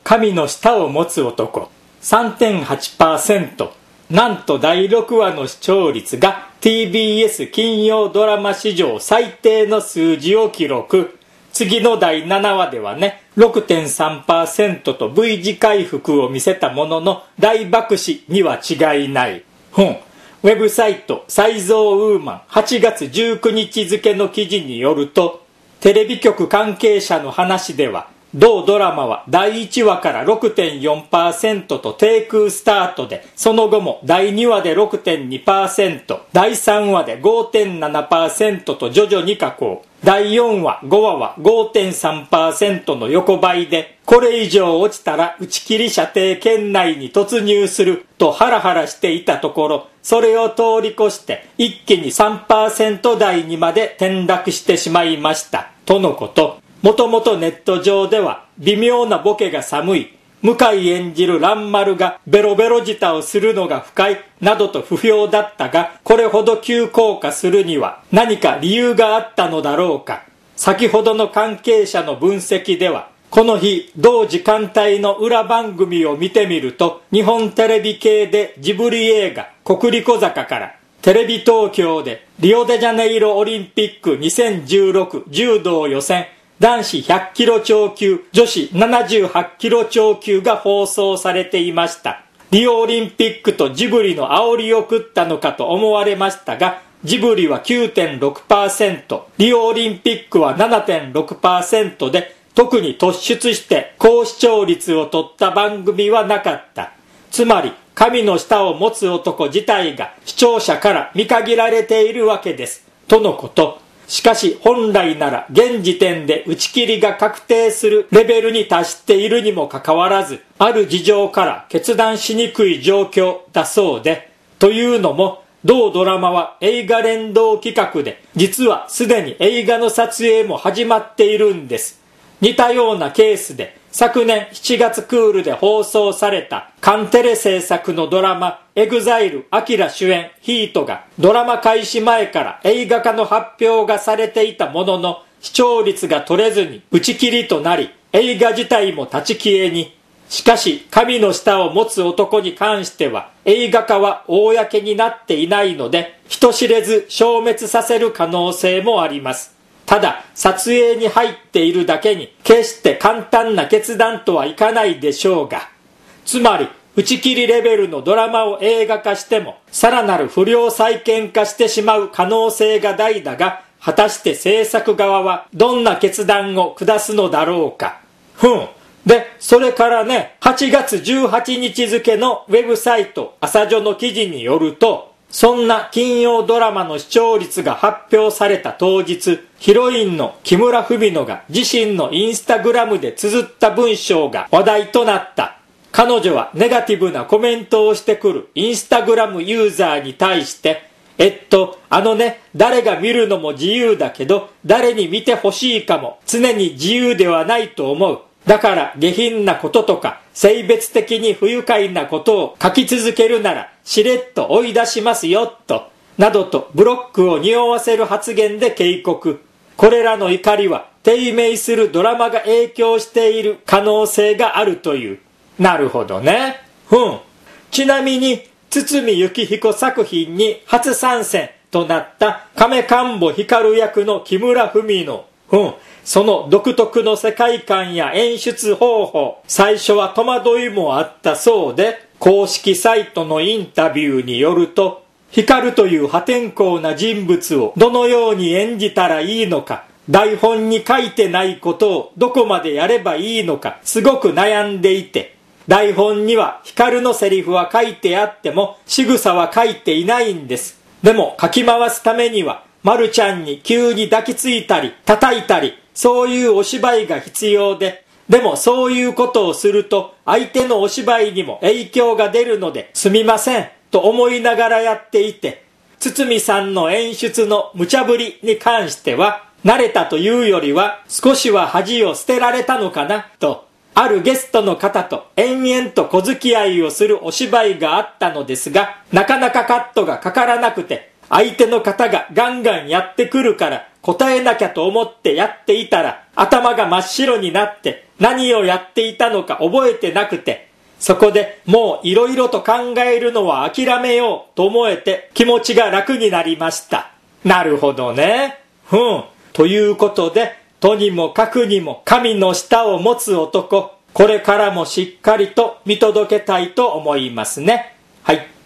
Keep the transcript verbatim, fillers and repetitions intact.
神の舌を持つ男 さんてんはちパーセント、 なんとだいろくわの視聴率が ティービーエス 金曜ドラマ史上最低の数字を記録。次のだいななわではね ろくてんさんパーセント と V 字回復を見せたものの大爆死には違いない。ふん。ウェブサイト才蔵ウーマンはちがつじゅうくにち付の記事によると、テレビ局関係者の話では同ドラマはだいいちわから ろくてんよんパーセント と低空スタートで、その後もだいにわで ろくてんにパーセント、だいさんわで ごてんななパーセント と徐々に下降、だいよんわ、ごわは ごてんさんパーセント の横ばいで、これ以上落ちたら打ち切り射程圏内に突入するとハラハラしていたところ、それを通り越して一気に さんパーセント 台にまで転落してしまいましたとのこと。もともとネット上では微妙なボケが寒い、向井演じる蘭丸がベロベロ舌をするのが不快などと不評だったが、これほど急降下するには何か理由があったのだろうか。先ほどの関係者の分析では、この日同時間帯の裏番組を見てみると、日本テレビ系でジブリ映画コクリコ坂から、テレビ東京でリオデジャネイロオリンピックにせんじゅうろく柔道予選男子ひゃっキロ超級、女子ななじゅうはちキロ超級が放送されていました。リオオリンピックとジブリの煽りを食ったのかと思われましたが、ジブリは きゅうてんろくパーセント、リオオリンピックは ななてんろくパーセント で、特に突出して高視聴率を取った番組はなかった。つまり、神の舌を持つ男自体が視聴者から見限られているわけです。とのこと。しかし本来なら現時点で打ち切りが確定するレベルに達しているにもかかわらず、ある事情から決断しにくい状況だそうで、というのも同ドラマは映画連動企画で、実はすでに映画の撮影も始まっているんです。似たようなケースで昨年しちがつクールで放送されたカンテレ制作のドラマエグザイルアキラ主演ヒートがドラマ開始前から映画化の発表がされていたものの視聴率が取れずに打ち切りとなり、映画自体も立ち消えに。しかし神の舌を持つ男に関しては映画化は公になっていないので、人知れず消滅させる可能性もあります。ただ撮影に入っているだけに決して簡単な決断とはいかないでしょうが、つまり打ち切りレベルのドラマを映画化してもさらなる不良債権化してしまう可能性が大だが、果たして制作側はどんな決断を下すのだろうか。ふん。で、それからね、はちがつじゅうはちにち付のウェブサイト朝女の記事によると、そんな金曜ドラマの視聴率が発表された当日、ヒロインの木村文乃が自身のインスタグラムで綴った文章が話題となった。彼女はネガティブなコメントをしてくるインスタグラムユーザーに対して、えっと、あのね、誰が見るのも自由だけど、誰に見てほしいかも常に自由ではないと思う。だから下品なこととか性別的に不愉快なことを書き続けるならしれっと追い出しますよと、などとブロックを匂わせる発言で警告。これらの怒りは低迷するドラマが影響している可能性があるという。なるほどね。ふん。ちなみに堤幸彦作品に初参戦となった亀官房光役の木村文乃。ふん。その独特の世界観や演出方法、最初は戸惑いもあったそうで、公式サイトのインタビューによると、光という破天荒な人物をどのように演じたらいいのか、台本に書いてないことをどこまでやればいいのか、すごく悩んでいて、台本には光のセリフは書いてあっても、仕草は書いていないんです。でも書き回すためには、まるちゃんに急に抱きついたり、叩いたり、そういうお芝居が必要で、でもそういうことをすると相手のお芝居にも影響が出るのですみませんと思いながらやっていて、堤さんの演出の無茶ぶりに関しては慣れたというよりは少しは恥を捨てられたのかなと、あるゲストの方と延々と小付き合いをするお芝居があったのですが、なかなかカットがかからなくて、相手の方がガンガンやってくるから答えなきゃと思ってやっていたら頭が真っ白になって何をやっていたのか覚えてなくて、そこでもういろいろと考えるのは諦めようと思えて気持ちが楽になりました。なるほどね。ふん。ということで、とにもかくにも神の舌を持つ男、これからもしっかりと見届けたいと思いますね。はい。